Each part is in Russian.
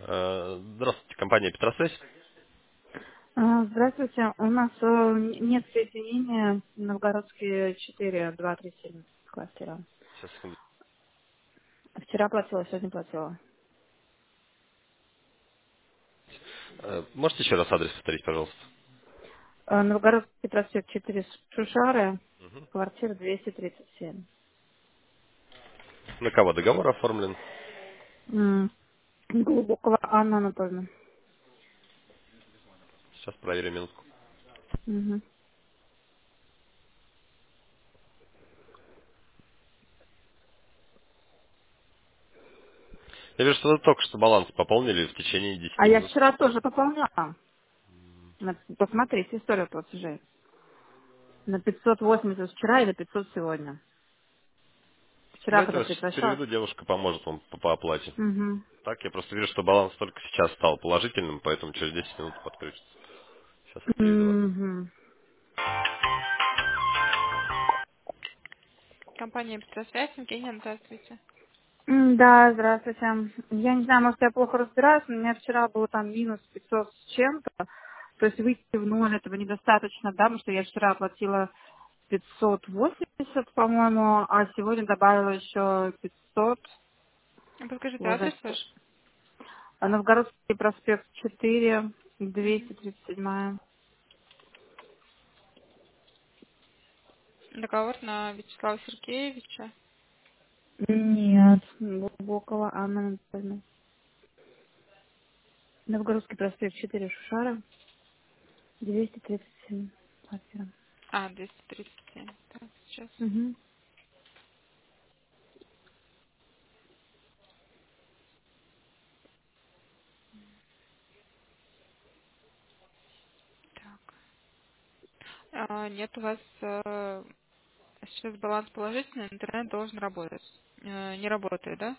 Здравствуйте, компания Петросвязь. Здравствуйте. У нас нет соединения Новгородские 4, 2, 3, 7 квартира. Сейчас, секунду. Вчера платила, сегодня платила. Можете еще раз адрес повторить, пожалуйста? Новгородский проспект 4 Шушары, квартира 237. На кого договор оформлен? Глубокого Анна Анатольевна. Сейчас проверю минутку. Мгм. Я вижу, что вы только что баланс пополнили в течение А 10 я минут. вчера тоже пополняла. Посмотрите историю платежей. На 580 вчера и на 500 сегодня. Вчера, Давайте когда я вас сейчас прекращалась. переведу, девушка поможет вам по оплате. Угу. Так, я просто вижу, что баланс только сейчас стал положительным, поэтому через 10 минут подключится. Сейчас я переведу вас. Угу. Компания «Петросвязь», Евгения, здравствуйте. Да, здравствуйте. Я не знаю, может, я плохо разбираюсь, но у меня вчера было там минус 500 с чем-то. То есть выйти в ноль этого недостаточно, да, потому что я вчера оплатила 580, по-моему, а сегодня добавила еще 500. Подскажите Вот, адрес значит, ваш? Новгородский проспект 4, Мгм. 237. Договор на Вячеслава Сергеевича. Нет, глубокого Анна Анатольевна. Новгородский проспект 4, Шушара, 237 квартира. 237. Так, сейчас. Угу. Так. Нет, у вас сейчас баланс положительный, интернет должен работать. Не работает, да?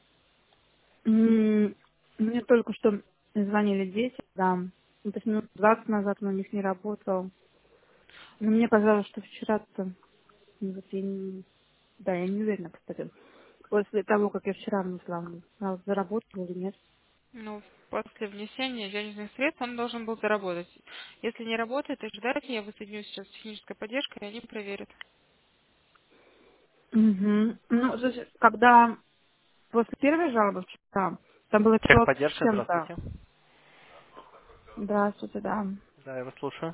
Мне только что звонили дети, да. Ну, то есть минут 20 назад он у них не работал. Но мне казалось, что вчера-то... Вот да, я не уверена, кстати. После того, как я вчера внесла, заработал или нет. Ну, после внесения денежных средств он должен был заработать. Если не работает, ожидайте, я высоединю сейчас с технической поддержкой, и они проверят. Угу. Ну, то есть, когда после первой жалобы вчера, там было 500 с Техподдержка, чем-то. здравствуйте. Здравствуйте, да. Да, я вас слушаю.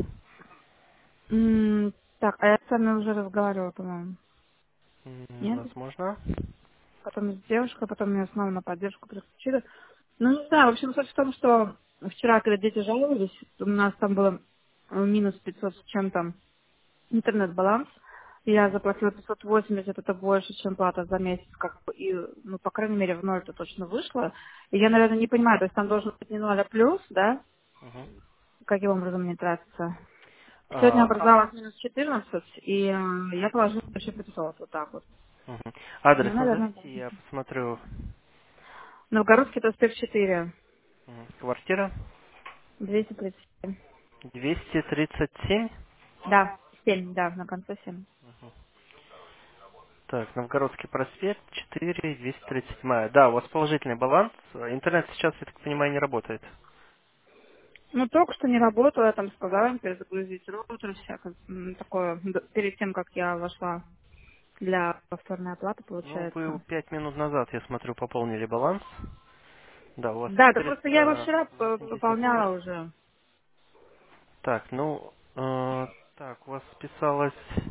Так, а я с вами уже разговаривала, по-моему. Нет? Возможно. Потом с девушкой, потом меня снова на поддержку переключили. Ну, не знаю, в общем, суть в том, что вчера, когда дети жаловались, у нас там было минус 500 с чем-то интернет-баланс. Я Мгм. заплатила 580, это больше, чем плата за месяц, как бы, и, ну, по крайней мере, в ноль это точно вышло. И я, наверное, не понимаю, то есть там должен быть не 0, а плюс, да? Мгм. Каким образом мне тратится? Сегодня А, образовалось минус 14, и я положила еще 500, вот так вот. мгм. Ну, Адрес наверное, да. назовите, я посмотрю. Новгородский проспект 4. Квартира 237. 237. Да, 7, да, на конце 7. Так, Новгородский проспект 4, 237. Да, у вас положительный баланс. Интернет сейчас, я так понимаю, не работает. Ну, только что не работала, я там сказала им перезагрузить роутер, всякое такое, перед тем, как я вошла для повторной оплаты, Ну, вы получается. 5 минут назад, я смотрю, пополнили баланс. Да, у вас Да, да просто я его вчера 488. пополняла уже. Так, ну, так, у вас списалось...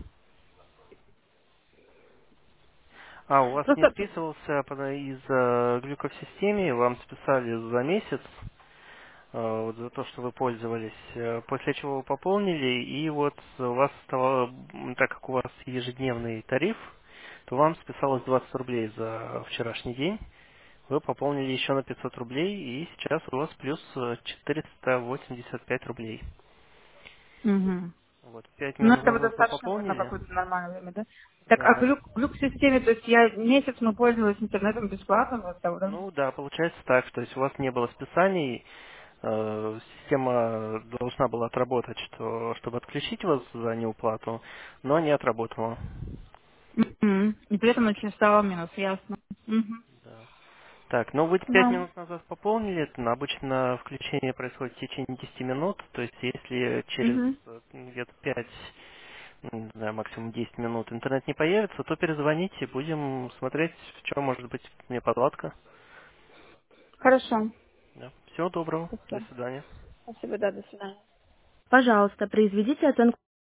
у вас не Просто, списывался из-за глюка в системе, вам списали за месяц. Вот за то, что вы пользовались, после чего вы пополнили, и вот у вас стало, так как у вас ежедневный тариф, то вам списалось 20 рублей за вчерашний день, вы пополнили еще на 500 рублей, и сейчас у вас плюс 485 рублей. угу. Вот, 5 Ну, минут этого назад вы достаточно будет на пополнили. какое-то нормальное время, да? Так, а Да. глюк в системе, то есть я месяц мы пользовались интернетом бесплатно, вот того, да? Ну да, получается так, то есть у вас не было списаний, система должна была отработать, чтобы отключить вас за неуплату, но не отработала. И при этом очень стало минус, ясно. Мгм. Да. Так, ну вы 5 Ну. минут назад пополнили, обычно включение происходит в течение 10 минут, то есть если через Угу. где-то 5, не знаю, максимум 10 минут интернет не появится, то перезвоните, будем смотреть, в чем может быть мне подладка. Хорошо. Да. Всего доброго, до Спасибо. свидания. Спасибо, да, до свидания. Пожалуйста, произведите оценку